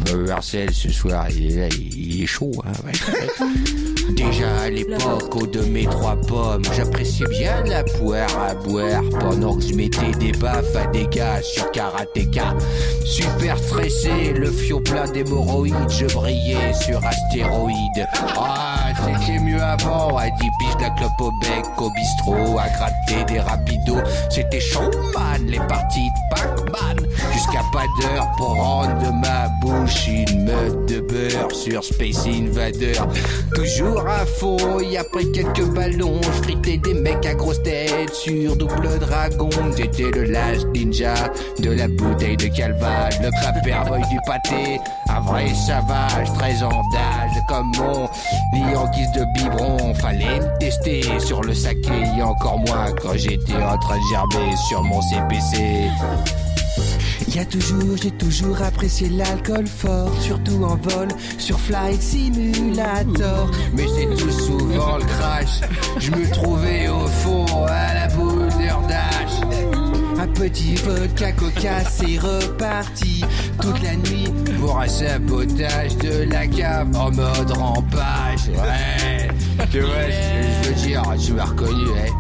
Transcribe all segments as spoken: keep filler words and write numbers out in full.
Euh, Marcel, ce soir, il est là, il, il est chaud, hein, ouais. Déjà à l'époque, au de mes trois pommes, j'appréciais bien la poire à boire pendant que je mettais des baffes à des gars sur Karateka. Super stressé, le fion plein d'hémorroïdes, je brillais sur astéroïdes. Ah, c'était mieux avant, à dix piges de la clope au bec, au bistrot, à gratter des rapidos. C'était showman, les parties de Pac-Man, jusqu'à pas d'heure pour rendre de ma bouche une meute de beurre sur Space Invader. Toujours à fond, et après quelques ballons, je fritais des mecs à grosse tête sur Double Dragon. J'étais le last ninja de la bouteille de Calva, le paperboy du pâté, un vrai savage, treize ans d'âge, comme mon lit en guise de biberon. Fallait me tester sur le saké, et encore moins quand j'étais en train de gerber sur mon C P C. Y'a toujours, j'ai toujours apprécié l'alcool fort, surtout en vol, sur Flight Simulator. Mais c'est tout souvent le crash, je me trouvais au fond à la boule d'Urdache. Un petit vodka coca, c'est reparti toute la nuit pour un sabotage de la cave en mode rampage. Ouais, tu vois, je, je veux dire, tu m'as reconnu, hein.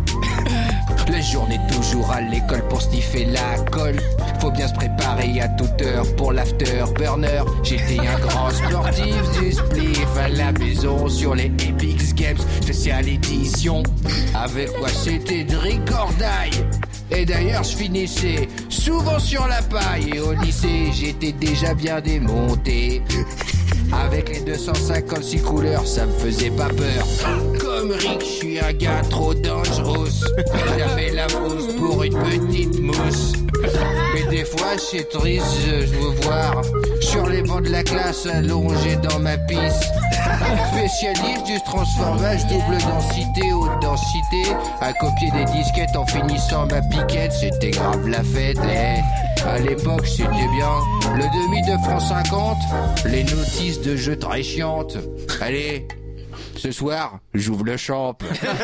La journée toujours à l'école pour sniffer la colle. Faut bien se préparer à toute heure pour l'after burner. J'étais un grand sportif du spliff à la maison sur les Epic Games spécial édition. Avec moi c'était de ricordaille. Et d'ailleurs je finissais souvent sur la paille. Et au lycée j'étais déjà bien démonté. Avec les deux cent cinquante-six couleurs, ça me faisait pas peur. Comme Rick, je suis un gars trop dangerous. J'avais la frousse pour une petite mousse. Mais des fois, c'est triste, je, je veux voir sur les bancs de la classe allongé dans ma piste. Spécialiste du transformage double densité, haute densité. À copier des disquettes en finissant ma piquette, c'était grave la fête, eh. À l'époque, c'était bien. Le demi de francs cinquante, les notices de jeux très chiantes. Allez, ce soir, j'ouvre le champ.